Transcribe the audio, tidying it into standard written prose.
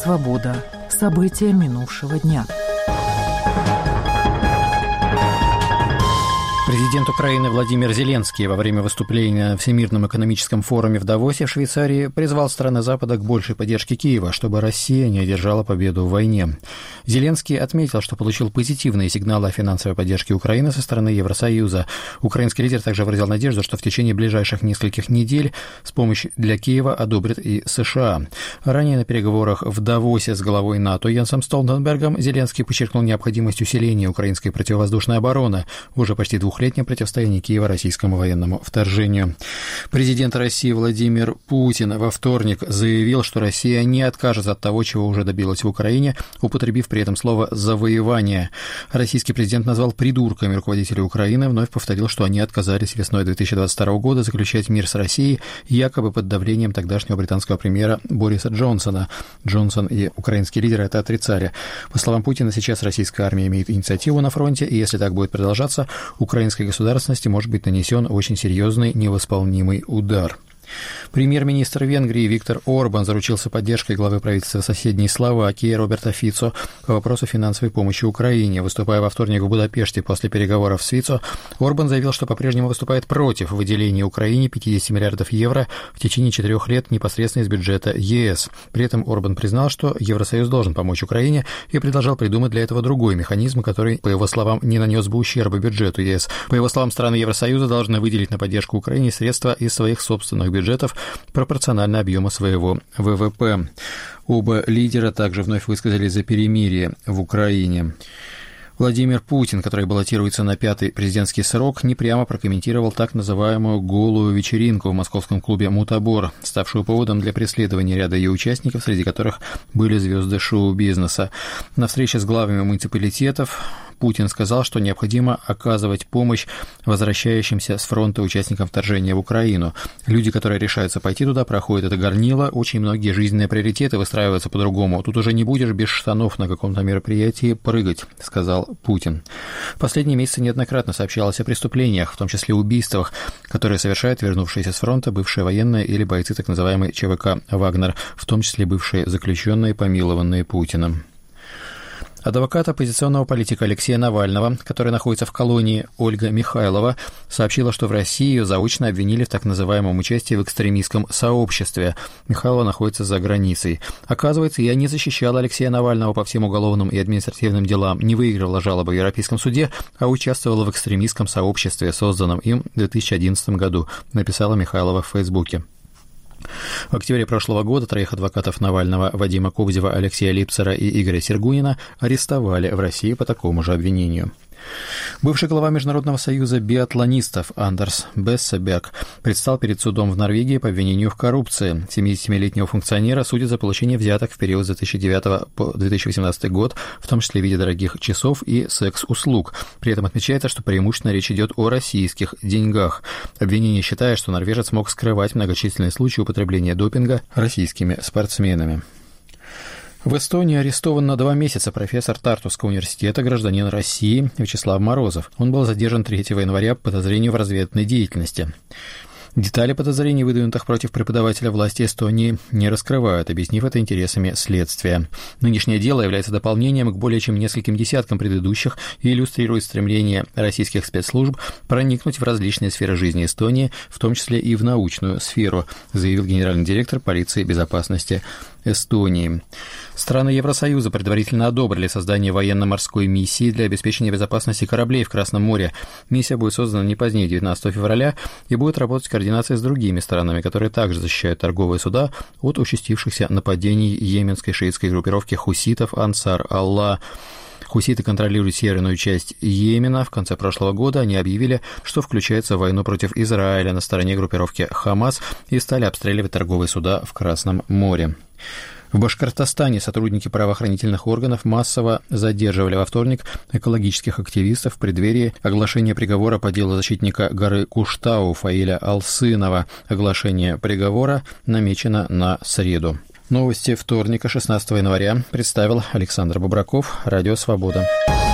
«Свобода». События минувшего дня. Президент Украины Владимир Зеленский во время выступления на Всемирном экономическом форуме в Давосе в Швейцарии призвал страны Запада к большей поддержке Киева, чтобы Россия не одержала победу в войне. Зеленский отметил, что получил позитивные сигналы о финансовой поддержке Украины со стороны Евросоюза. Украинский лидер также выразил надежду, что в течение ближайших нескольких недель помощь для Киева одобрят и США. Ранее на переговорах в Давосе с главой НАТО Йенсом Столтенбергом Зеленский подчеркнул необходимость усиления украинской противовоздушной обороны в уже почти двухлетнем противостоянии Киева российскому военному вторжению. Президент России Владимир Путин во вторник заявил, что Россия не откажется от того, чего уже добилась в Украине, употребив при этом слово «завоевание». Российский президент назвал придурками руководителей Украины, вновь повторил, что они отказались весной 2022 года заключать мир с Россией, якобы под давлением тогдашнего британского премьера Бориса Джонсона. Джонсон и украинские лидеры это отрицали. По словам Путина, сейчас российская армия имеет инициативу на фронте, и если так будет продолжаться, украинской государственности может быть нанесен очень серьезный невосполнимый удар. Премьер-министр Венгрии Виктор Орбан заручился поддержкой главы правительства соседней Словакии Роберта Фицо по вопросу финансовой помощи Украине. Выступая во вторник в Будапеште после переговоров с Фицо, Орбан заявил, что по-прежнему выступает против выделения Украине 50 миллиардов евро в течение 4 лет непосредственно из бюджета ЕС. При этом Орбан признал, что Евросоюз должен помочь Украине и предложил придумать для этого другой механизм, который, по его словам, не нанес бы ущерба бюджету ЕС. По его словам, страны Евросоюза должны выделить на поддержку Украине средства из своих собственных бюджетов пропорционально объему своего ВВП. Оба лидера также вновь высказались за перемирие в Украине. Владимир Путин, который баллотируется на 5-й президентский срок, непрямо прокомментировал так называемую «голую вечеринку» в московском клубе «Мутабор», ставшую поводом для преследования ряда ее участников, среди которых были звезды шоу-бизнеса. На встрече с главами муниципалитетов Путин сказал, что необходимо оказывать помощь возвращающимся с фронта участникам вторжения в Украину. Люди, которые решаются пойти туда, проходят это горнило, очень многие жизненные приоритеты выстраиваются по-другому. Тут уже не будешь без штанов на каком-то мероприятии прыгать, сказал Путин. В последние месяцы неоднократно сообщалось о преступлениях, в том числе убийствах, которые совершают вернувшиеся с фронта бывшие военные или бойцы так называемой ЧВК «Вагнер», в том числе бывшие заключенные, помилованные Путиным. Адвокат оппозиционного политика Алексея Навального, который находится в колонии, Ольга Михайлова, сообщила, что в России ее заочно обвинили в так называемом участии в экстремистском сообществе. Михайлова находится за границей. Оказывается, я не защищала Алексея Навального по всем уголовным и административным делам, не выигрывала жалобы в Европейском суде, а участвовала в экстремистском сообществе, созданном им в 2011 году, написала Михайлова в Фейсбуке. В октябре прошлого года 3 адвокатов Навального Вадима Кобзева, Алексея Липцера и Игоря Сергунина арестовали в России по такому же обвинению. Бывший глава Международного союза биатлонистов Андерс Бессебек предстал перед судом в Норвегии по обвинению в коррупции. 77-летнего функционера судят за получение взяток в период с 2009 по 2018 год, в том числе в виде дорогих часов и секс-услуг. При этом отмечается, что преимущественно речь идет о российских деньгах. Обвинение считает, что норвежец мог скрывать многочисленные случаи употребления допинга российскими спортсменами. В Эстонии арестован на 2 месяца профессор Тартуского университета, гражданин России Вячеслав Морозов. Он был задержан 3 января по подозрению в разведывательной деятельности. Детали подозрений, выдвинутых против преподавателя, власти Эстонии не раскрывают, объяснив это интересами следствия. Нынешнее дело является дополнением к более чем нескольким десяткам предыдущих и иллюстрирует стремление российских спецслужб проникнуть в различные сферы жизни Эстонии, в том числе и в научную сферу, заявил генеральный директор полиции безопасности Эстонии. Страны Евросоюза предварительно одобрили создание военно-морской миссии для обеспечения безопасности кораблей в Красном море. Миссия будет создана не позднее 19 февраля и будет работать в координации с другими странами, которые также защищают торговые суда от участившихся нападений йеменской шиитской группировки хуситов Ансар Аллах. Хуситы контролируют северную часть Йемена. В конце прошлого года они объявили, что включаются в войну против Израиля на стороне группировки Хамас и стали обстреливать торговые суда в Красном море. В Башкортостане сотрудники правоохранительных органов массово задерживали во вторник экологических активистов в преддверии оглашения приговора по делу защитника горы Куштау Фаиля Алсынова. Оглашение приговора намечено на среду. Новости вторника, 16 января, представил Александр Бобраков, Радио Свобода.